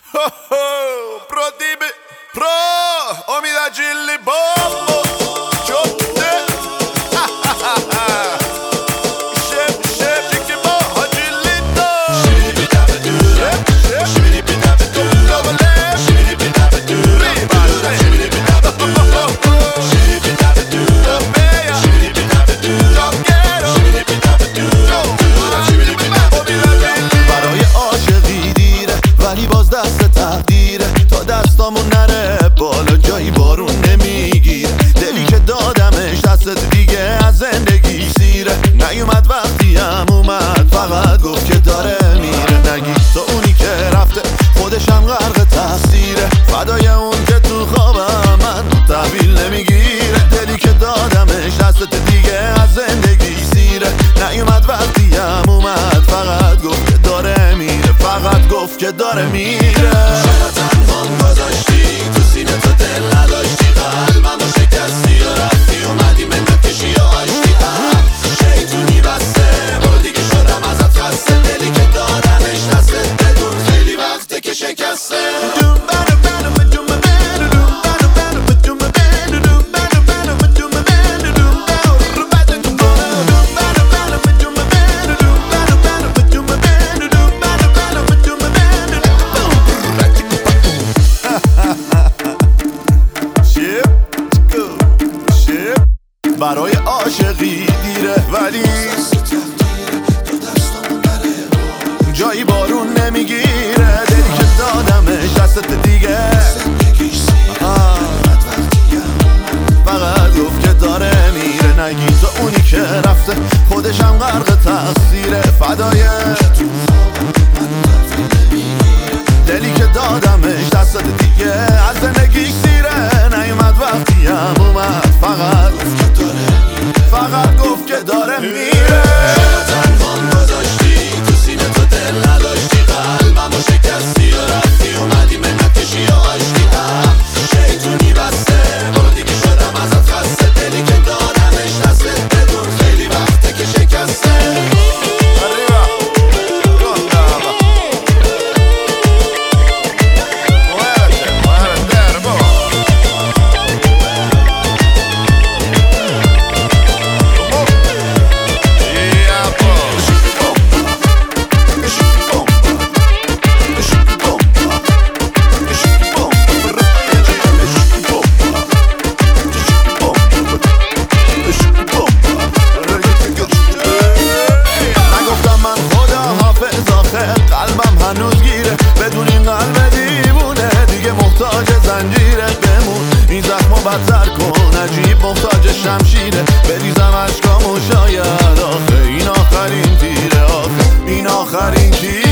Pro dibe, pro omida gilli bombo, chotte. Shep shep dikki bo hajillito. Shibidi dabe do, shep shibidi dabe do, double shibidi dabe do, shibidi dabe do, shibidi dabe do, shibidi dabe do, shibidi dabe do, برای عاشقی دیره ولی باز دست تقدیره تا دستامون نره بالا جایی بارون نمیگیره دلی که دادمش دست دیگه از زندگی سیره نیومد وقتی هم اومد فقط گفت که داره میره نگی تو اونی که رفته خودشم غرق تقصیره فدای اون که تو خوابم من تحویل نمیگیره دلی که دادمش دست دیگه از زندگی سیره نیومد وقتی هم اومد فقط گفت که داره میره فقط گفت که داره میره چرا تنهام گذاشتی تو سینه تو دل نداشتی قلبم رو شکستی و رفتی اومدی منت کشی و آشتی شیطونی بسته برو دیگه شدم ازت خسته دلی که دادمش دستت بدون خیلی وقته که شکسته برای عاشقی دیره ولی جایی بارون نمیگیره دلی که دادمش دستت دیگه فقط گفت که داره میره نگی تو اونی که رفته خودشم غرق تقصیره فدای دلی که دادمش دستت دیگه از زندگیش سیره نیومد وقتی هم اومد فقط گفت که داره میره چرا تنهام گذاشتی تو سینه تو دل نداشتی قلبم رو شکستی و رفتی اومدی منت کشی و آشتی شیطونی بسته برو دیگه شدم ازت خسته دلی که دادمش دستت بدون خیلی وقته که شکسته قلبم هنوز گیره بدون این قلب دیوونه دیگه محتاج زنجیره بمون این زخمو بدتر کن عجیب محتاج شمشیره بریزم عشقامو شاید آخه این آخرین تیره آخه این آخرین تیره